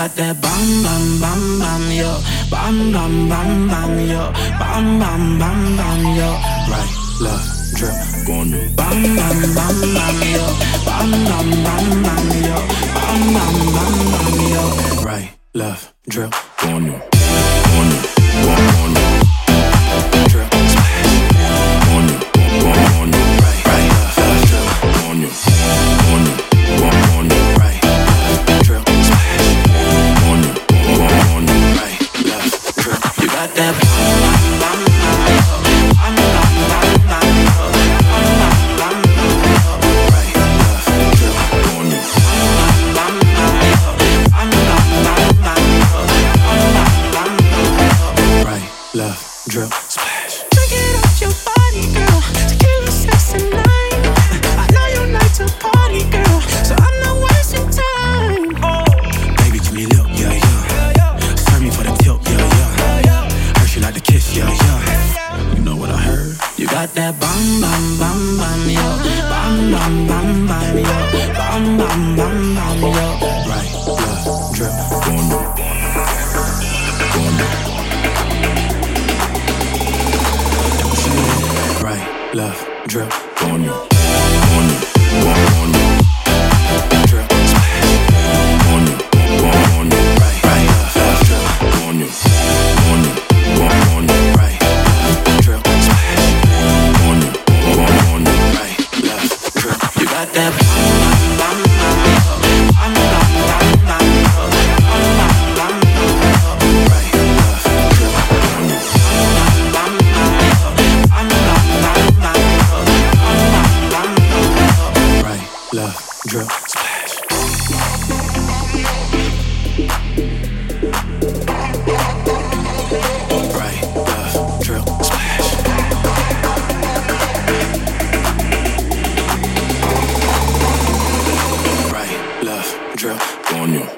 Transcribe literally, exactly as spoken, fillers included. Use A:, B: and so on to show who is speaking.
A: got that bam bam bam bam yo, bam bam bam bam yo, bam bam bam bam yo. Right, left, drip, going new. Bam bam bam bam yo, bam bam bam bam yo, bam bam bam bam yo. Right, left, drip, going new, going new, going new. Drip, splash, going new, going new. Right, right, left, left, drip, going new, going new, going new. Right, left, drip, splash, going new, going new. Right, left, drip. You got that bam bam bam yo, bam bam bam bam yo, bam bam bam bam yo. Right, left, drip, going new, bam bam bam yo, bam bam bam bam yo, bam bam bam bam yo. Right, left, drip, splash.
B: Drink it off your body, girl. Tequila, sex, and nine. I know you like to party, girl, so I'm not wasting time.
A: Baby, give me lip, yeah, yeah. Serve me for the tilt, yeah, yeah. Heard she like to kiss, yeah, yeah. You know what I heard? You got that bam, bam, bam, bam, yo. Bam, bam, bam, bam, yo. Bam, bam, bam, bam, yo. Right, left, drip, going new, going new. Right, left, drip, going new, going new, going new. Drip, splash, going new, going new. Right, right, left, left, drip, going new, going new, going new. Right, left, drip, splash, going new, going new. Right, left, drip. You got that bam, bam, bam, yo, bam, bam, bam, bam, yo, bam, bam, bam, bam, yo. Right, left, drip, going new, bam, bam, bam, yo, bam, bam, bam, bam, yo, bam, bam, bam, bam, yo. Right, left, drip, splash. Right, left, drip, splash. Right, left, drip, going new.